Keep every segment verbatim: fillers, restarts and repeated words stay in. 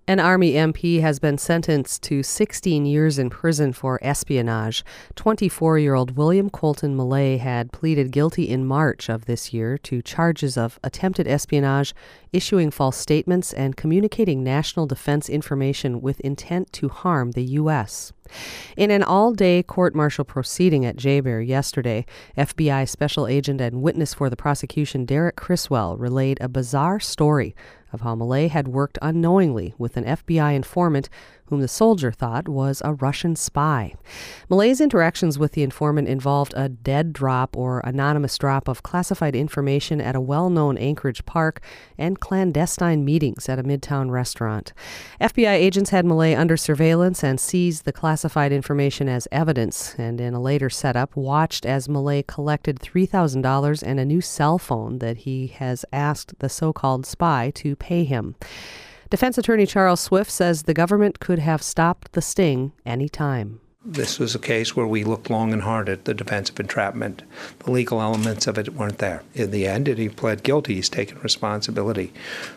An Army M P has been sentenced to sixteen years in prison for espionage. twenty-four-year-old William Colton Millay had pleaded guilty in March of this year to charges of attempted espionage, issuing false statements, and communicating national defense information with intent to harm the U S. In an all-day court-martial proceeding at J-Bear yesterday, F B I special agent and witness for the prosecution Derek Criswell relayed a bizarre story of how Millay had worked unknowingly with an F B I informant whom the soldier thought was a Russian spy. Millay's interactions with the informant involved a dead drop or anonymous drop of classified information at a well-known Anchorage park and clandestine meetings at a midtown restaurant. F B I agents had Millay under surveillance and seized the classified information as evidence, and in a later setup, watched as Millay collected three thousand dollars and a new cell phone that he has asked the so-called spy to pay him. Defense attorney Charles Swift says the government could have stopped the sting any time. This was a case where we looked long and hard at the defense of entrapment. The legal elements of it weren't there. In the end, he pled guilty. He's taken responsibility.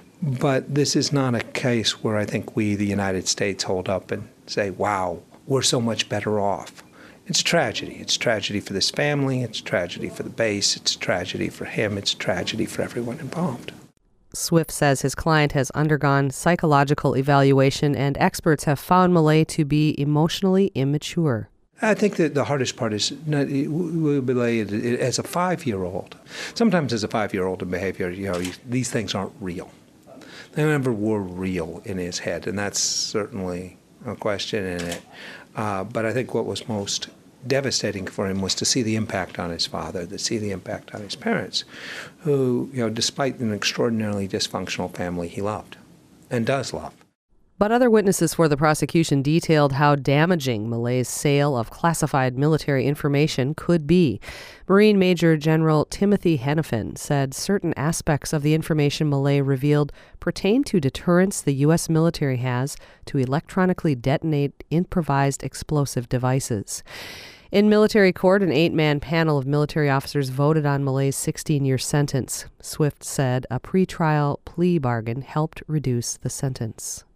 But this is not a case where I think we, the United States, hold up and say, wow, we're so much better off. It's a tragedy. It's a tragedy for this family. It's a tragedy for the base. It's a tragedy for him. It's a tragedy for everyone involved. Swift says his client has undergone psychological evaluation and experts have found Millay to be emotionally immature. I think that the hardest part is not, Millay as a five-year-old. Sometimes as a five-year-old in behavior, you know, these things aren't real. They never were real in his head, and that's certainly a question in it. Uh, but I think what was most devastating for him was to see the impact on his father, to see the impact on his parents, who, you know, despite an extraordinarily dysfunctional family, he loved and does love. But other witnesses for the prosecution detailed how damaging Millay's sale of classified military information could be. Marine Major General Timothy Henifin said certain aspects of the information Millay revealed pertain to deterrence the U S military has to electronically detonate improvised explosive devices. In military court, an eight-man panel of military officers voted on Millay's sixteen-year sentence. Swift said a pretrial plea bargain helped reduce the sentence.